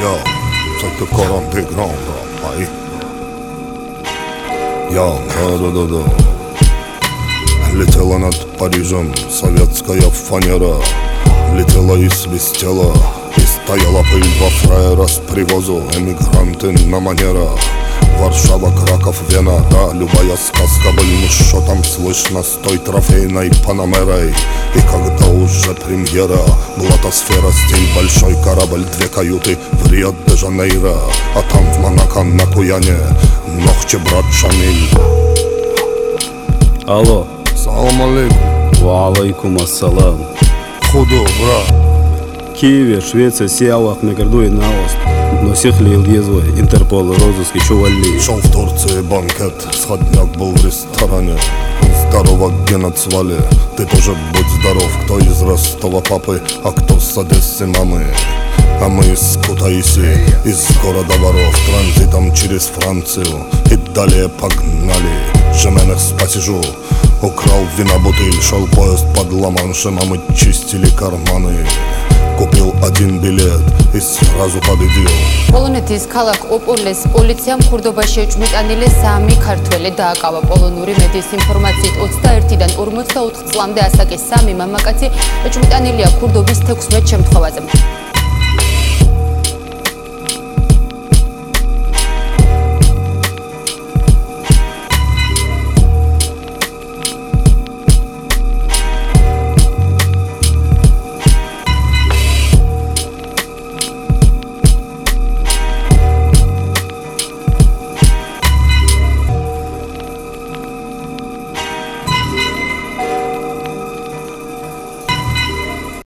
Yo, c'est le Coran des grands, bro. Yo, да-да-да. Летела над Парижем советская фанера. Летела и свистела, и стояла пыль во фраера с привозу. Эмигранты на манерах. Варшава, Краков, Вена, да, любая сказка, блин, что там слышно с той трофейной Панамерой. И когда уже премьера, блатосфера, стиль, большой корабль, 2 каюты в Рио-де-Жанейро. А там в Монако на Куяне ногче брат Шамиль. Алло. Салам алейкум. Ва алейкум ассалам. Худо, брат. Киеве, Швеция, Сиалах, Мегарду и Наост. Но всех ли Елгезой, Интерпол, розыски, Чували. Шел в Турции банкет, сходняк был в ресторане. Здорово, Гена Цвали, ты тоже будь здоров. Кто из Ростова папы, а кто с Одессы мамы. А мы из Кутаиси, из города воров, транзитом через Францию. И далее погнали, Жеменес посижу. Украл вина бутыль, шел поезд под Ла-Маншем, а мы чистили карманы. Купил 1 билет и сразу победил. პოლონეთის ქალაქ ოპოლეს პოლიციამ ქურდობაში ეჭვმიტანილეს 3 ქართველი დააკავა. პოლონური მედიის ინფორმაციით 21-დან 44 წლამდე ასაკის 3 მამაკაცი ეჭვმიტანილია ქურდობის 16 შემთხვევაზე.